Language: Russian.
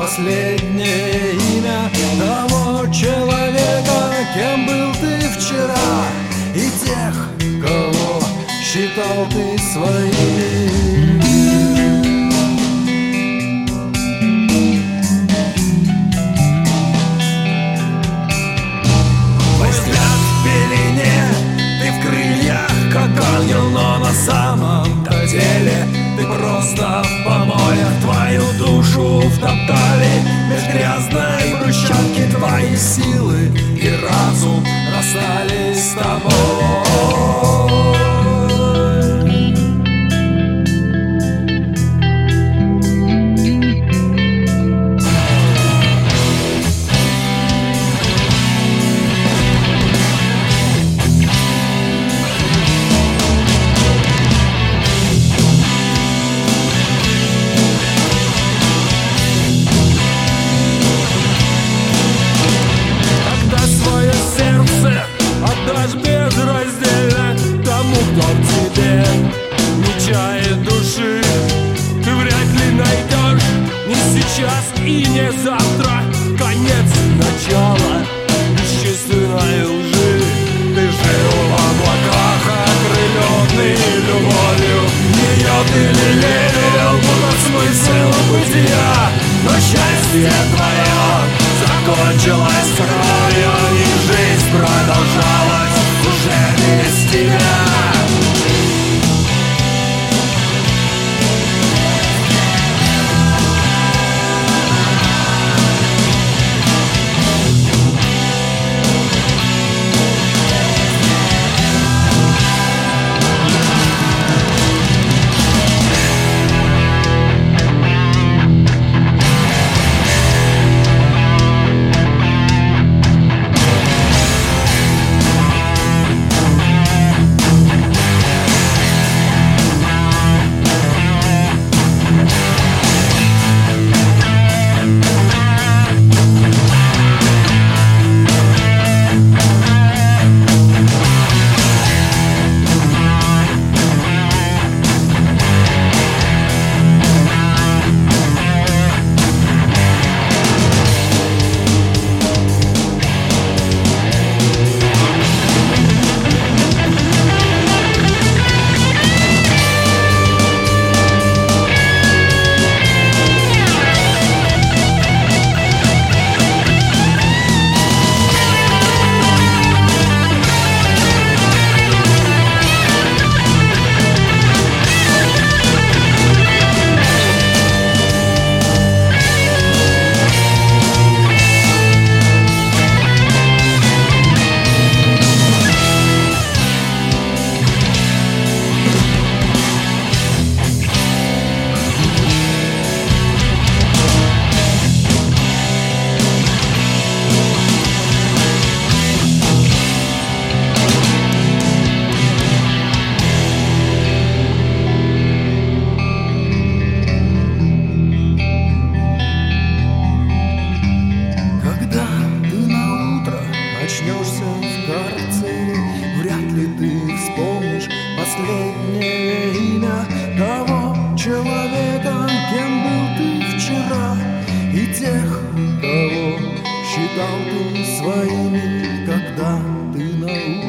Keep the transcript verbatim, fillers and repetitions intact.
последнее имя того человека, кем был ты вчера, и тех, кого считал ты своими. Как ангел, но на самом-то деле ты просто в помоях. Твою душу втоптали меж грязной брусчатки. Твои силы и разум расстались с тобой. Отдашь безраздельно тому, кто в тебе не чает души. Ты вряд ли найдешь ни сейчас и не завтра конец начала бесчувственной лжи. Ты жил в облаках, окрыленный любовью. Ее ты лелеял, будто смысл бытия. Но счастье твое закончилось кровью, и жизнь продолжалась уже без тебя. Очнешься в карцере, вряд ли ты вспомнишь последнее имя того человека, кем был ты вчера, и тех, кого считал ты своими, когда ты на улице.